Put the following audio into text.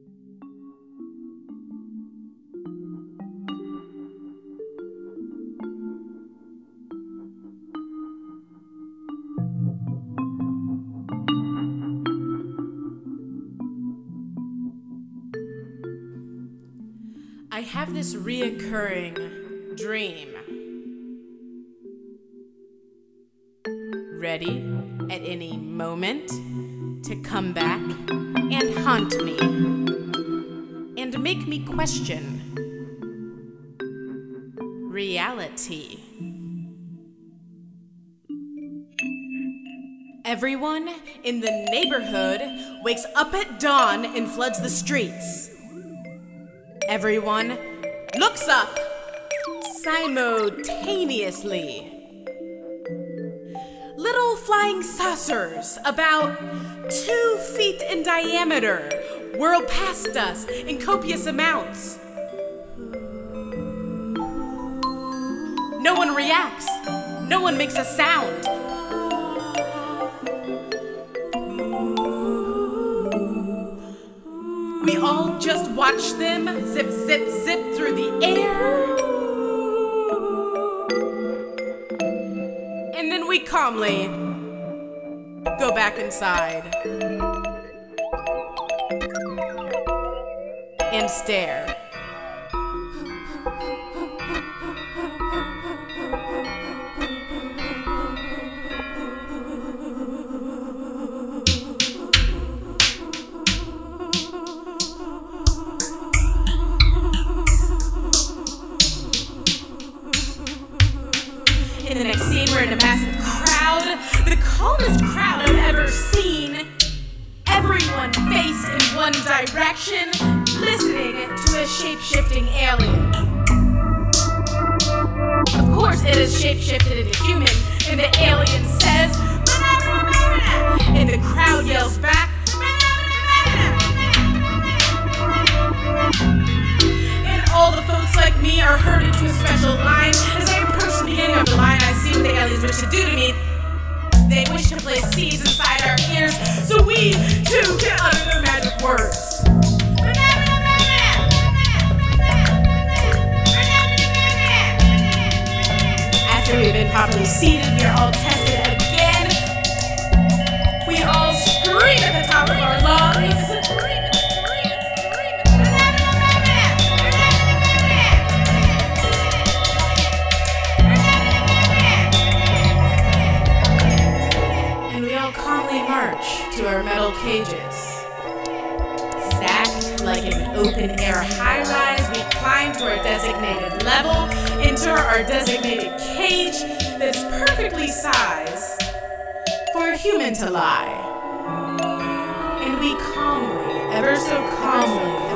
I have this reoccurring dream. Ready at any moment to come back and haunt me and make me question reality. Everyone in the neighborhood wakes up at dawn and floods the streets. Everyone looks up simultaneously. Little flying saucers about 2 feet in diameter whirl past us in copious amounts. No one reacts. No one makes a sound. We all just watch them zip, zip, zip through the air. And then we calmly go back inside and stare. In the next scene, we're in a massive crowd, the calmest crowd I've ever seen. Everyone faced in one direction, listening to a shape-shifting alien. Of course, it is shape-shifted into human, and the alien says, and the crowd yells back, and all the folks like me are herded to a special line. As I approach the beginning of the line, I see what the aliens wish to do to me. They wish to place seeds inside our ears so we too can utter their magic words. After we've been properly seated, we are all tested again. We all scream at the top of our lungs. March to our metal cages. Stacked like an open-air high-rise, we climb to our designated level, enter our designated cage that is perfectly sized for a human to lie. And we calmly, ever so calmly,